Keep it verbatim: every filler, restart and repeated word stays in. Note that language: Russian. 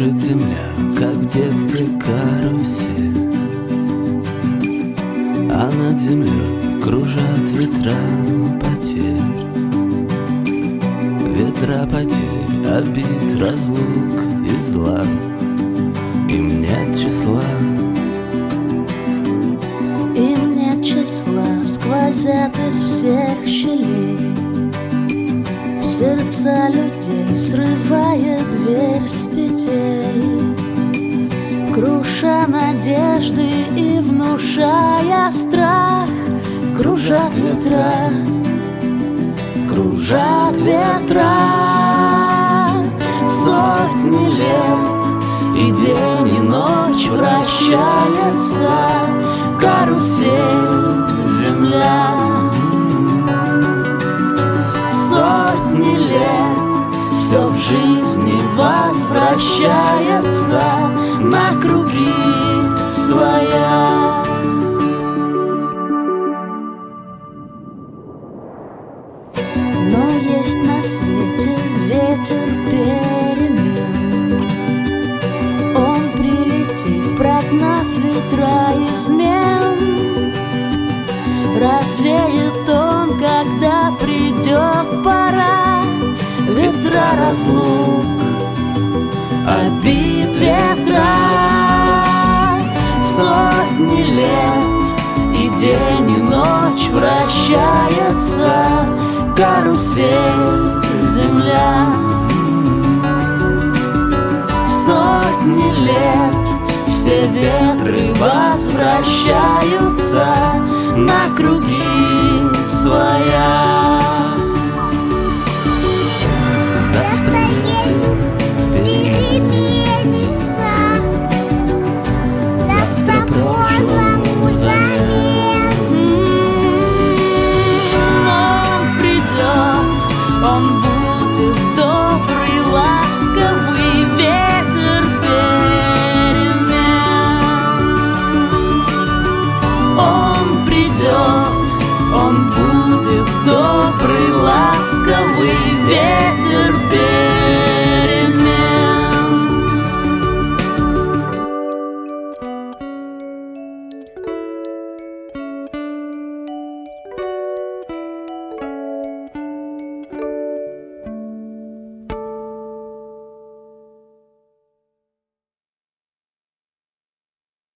Кружит земля, как в детстве карусель, а над землей кружат ветра потерь. Ветра потерь, обид, разлук и зла. Им нет числа, им нет числа, сквозят из всех щелей. В сердца людей срывая дверь с петель, круша надежды и внушая страх. Кружат ветра, кружат ветра. Сотни лет и день, и ночь вращается карусель земля. Сотни лет все в жизни возвращается на круги своя. Но есть на свете ветер перемен. Он прилетит, прогнав ветра измен. Развеет он, когда придет пора. Ветра разлук, обид, ветра. Сотни лет и день, и ночь вращается карусель земля. Сотни лет все ветры возвращаются на круги своя.